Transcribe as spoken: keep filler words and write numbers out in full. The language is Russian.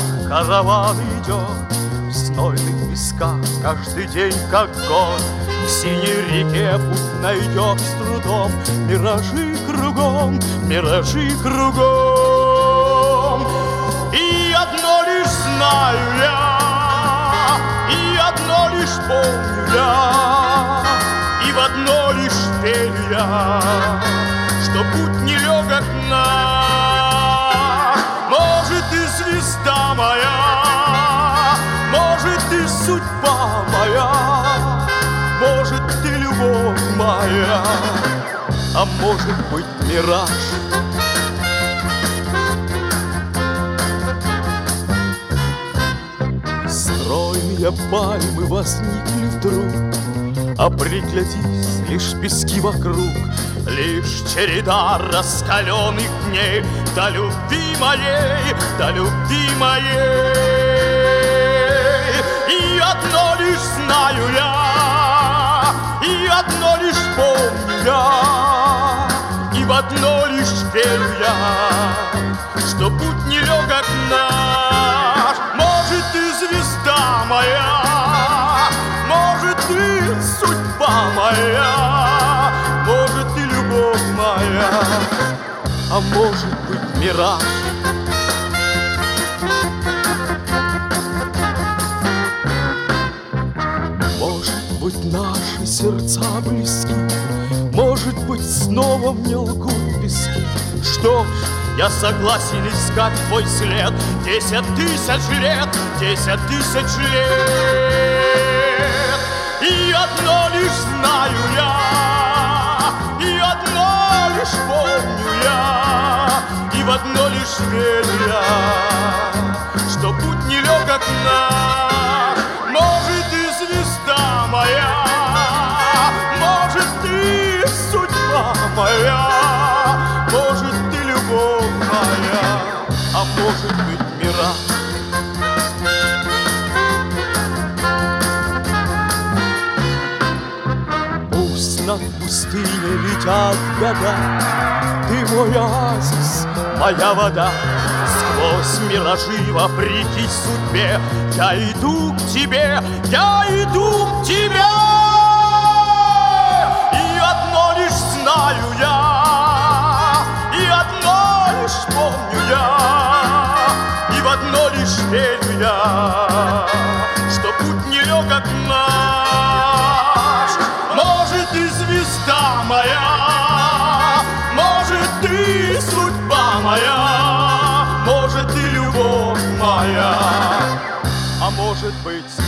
караван идет, в знойных песках каждый день как год. В синей реке путь найдешь с трудом, миражи кругом, миражи кругом. И одно лишь знаю я, и одно лишь помню я, и в одно лишь верю я, что путь нелегок наш. Может, и звезда моя, может, и судьба моя, может, ты любовь моя, а может быть мираж. Стройные пальмы возникли вдруг, а приглядись, лишь пески вокруг, лишь череда раскаленных дней до любви моей, до любви моей. И одно лишь знаю я, и одно лишь помню я, и в одно лишь верю я, что путь нелегок наш. Может, и звезда моя, может, и судьба моя, может, и любовь моя, а может быть мираж. Может быть, наши сердца близки, может быть, снова мне лгут пески. Что ж, я согласен искать твой след десять тысяч лет, десять тысяч лет. И одно лишь знаю я, и одно лишь помню я, и в одно лишь верю я, что путь нелегок наш. Может, и звезда моя, может, и судьба моя, может, и любовь моя, а может быть мираж. Пусть над пустыней летят года, ты мой оазис, моя вода. Сквозь миражи вопреки судьбе я иду к тебе, я иду к тебе. И одно лишь знаю я, и одно лишь помню я, и в одно лишь верю я, что путь нелегок наш. Может, и звезда моя, может, и судьба моя, может, и любовь моя, а может быть